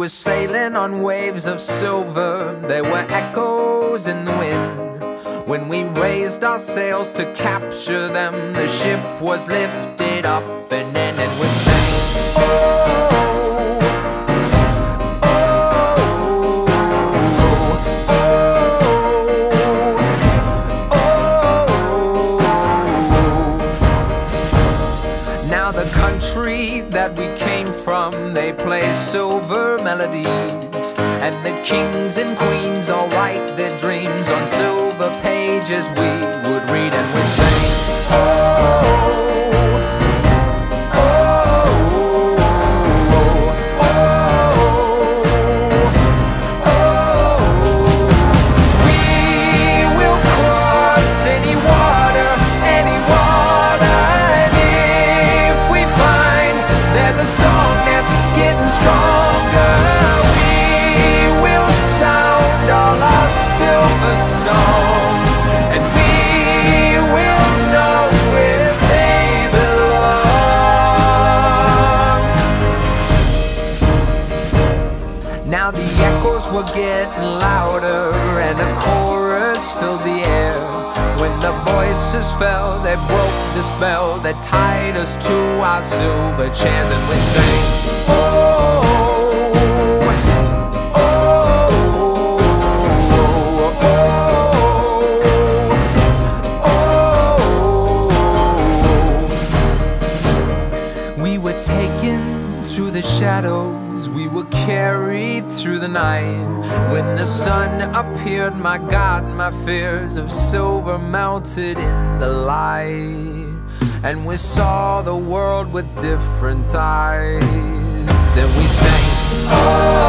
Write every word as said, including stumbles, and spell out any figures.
sailing on waves of silver. There were echoes in the wind. When we raised our sails to capture them, the ship was lifted up and then and we sang, oh, that we came from, they play silver melodies, and the kings and queens all write their dreams on silver pages we would read, and we sing, oh, oh, oh, oh, oh. We will cross any water, any water, and if we find there's a song that's getting stronger, we will sound all our silver songs, and we will know where they belong. Now the echoes were getting louder, and a chorus filled the air. When the voices fell, they broke the spell that tied us to our silver chairs, and we sang, oh, oh, oh, oh. We were taken to the shadows, we were carried through the night. When the sun appeared, my God, my fears of silver melted in the light, and we saw the world with different eyes, and we sang, oh.